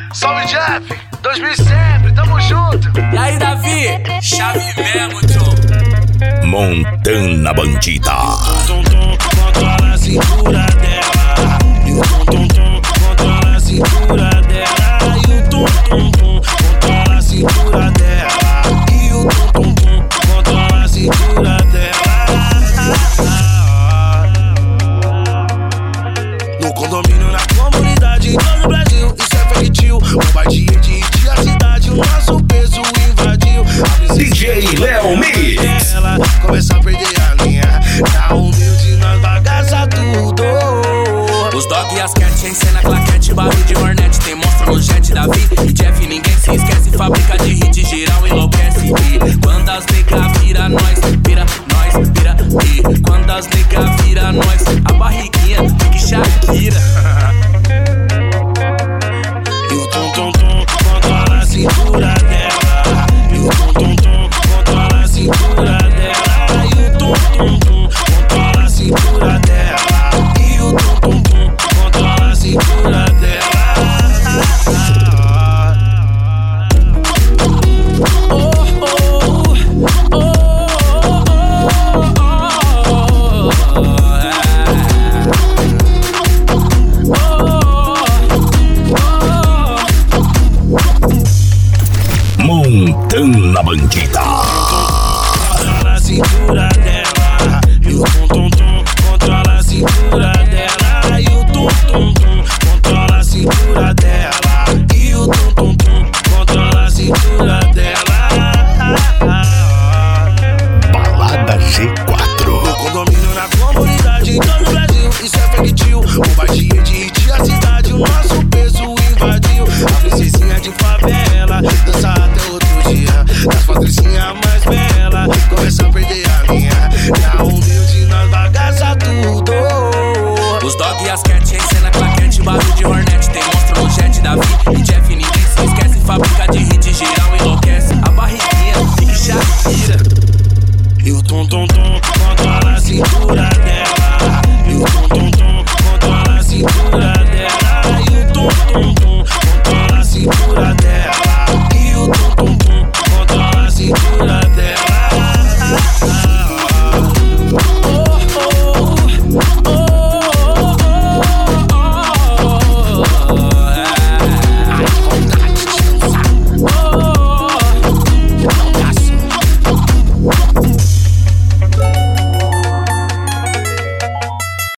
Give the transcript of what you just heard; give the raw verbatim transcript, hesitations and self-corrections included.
Salve Jeff, dois mil sempre, tamo junto. E aí Davi, chave mesmo, tio. Montana Bandida. Tum tum controla a cintura dela. E o tum tum tum controla a cintura dela. E o tum tum tum controla a cintura dela. E o tum tum tum controla a cintura dela. No condomínio, na comunidade, em todo o Brasil, isso é feitio. Bombardeio de dia a cidade, o nosso peso invadiu. D J Léo Mix. Ela começa a perder a linha. Na humilde nós bagaça tudo. Os dog e as cat em cena, claquete, barulho de